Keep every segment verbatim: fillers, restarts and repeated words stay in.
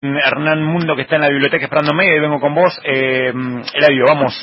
Hernán Mundo, que está en la biblioteca esperándome, y vengo con vos. Eh, Eladio, vamos.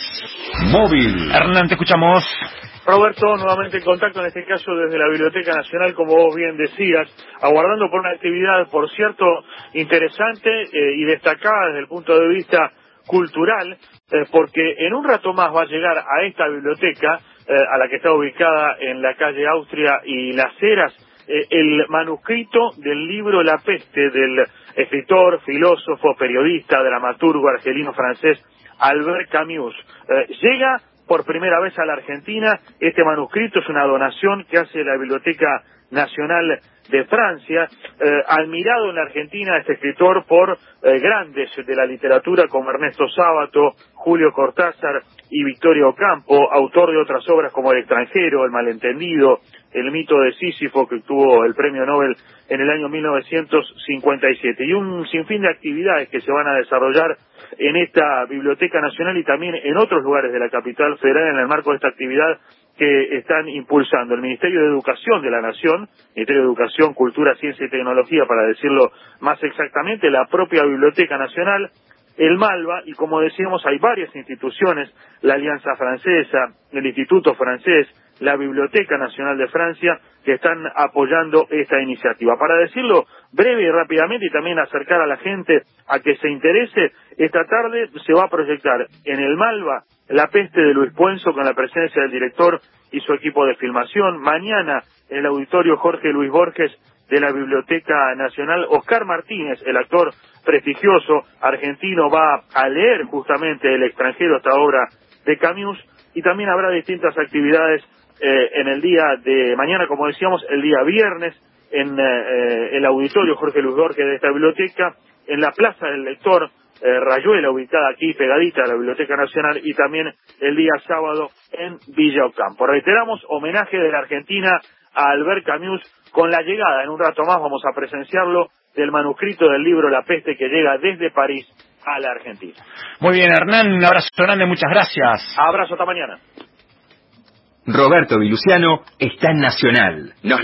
Móvil. Hernán, te escuchamos. Roberto, nuevamente en contacto, en este caso desde la Biblioteca Nacional, como vos bien decías, aguardando por una actividad, por cierto, interesante eh, y destacada desde el punto de vista cultural, eh, porque en un rato más va a llegar a esta biblioteca, eh, a la que está ubicada en la calle Austria y Las Heras, eh, el manuscrito del libro La Peste del escritor, filósofo, periodista, dramaturgo argelino-francés Albert Camus. Eh, llega por primera vez a la Argentina. Este manuscrito es una donación que hace la Biblioteca Nacional de Francia, eh, admirado en la Argentina este escritor por eh, grandes de la literatura como Ernesto Sábato, Julio Cortázar y Victorio Ocampo, autor de otras obras como El extranjero, El malentendido, El mito de Sísifo, que obtuvo el premio Nobel en el año mil novecientos cincuenta y siete, y un sinfín de actividades que se van a desarrollar en esta Biblioteca Nacional y también en otros lugares de la capital federal en el marco de esta actividad que están impulsando el Ministerio de Educación de la Nación, Ministerio de Educación, Cultura, Ciencia y Tecnología, para decirlo más exactamente, la propia Biblioteca Nacional, el Malva, y como decíamos hay varias instituciones, la Alianza Francesa, el Instituto Francés, la Biblioteca Nacional de Francia, que están apoyando esta iniciativa. Para decirlo breve y rápidamente y también acercar a la gente a que se interese, esta tarde se va a proyectar en el Malva La Peste de Luis Puenzo con la presencia del director y su equipo de filmación. Mañana en el auditorio Jorge Luis Borges de la Biblioteca Nacional, Oscar Martínez, el actor prestigioso argentino, va a leer justamente El extranjero, esta obra de Camus, y también habrá distintas actividades eh, en el día de mañana, como decíamos, el día viernes, en eh, el auditorio Jorge Luis Borges de esta biblioteca, en la Plaza del Lector, eh, Rayuela, ubicada aquí pegadita a la Biblioteca Nacional, y también el día sábado en Villa Ocampo. Reiteramos, homenaje de la Argentina a Albert Camus, con la llegada, en un rato más vamos a presenciarlo, del manuscrito del libro La Peste, que llega desde París a la Argentina. Muy bien, Hernán, un abrazo grande, muchas gracias. Abrazo, hasta mañana. Roberto Viluciano está en Nacional. Nos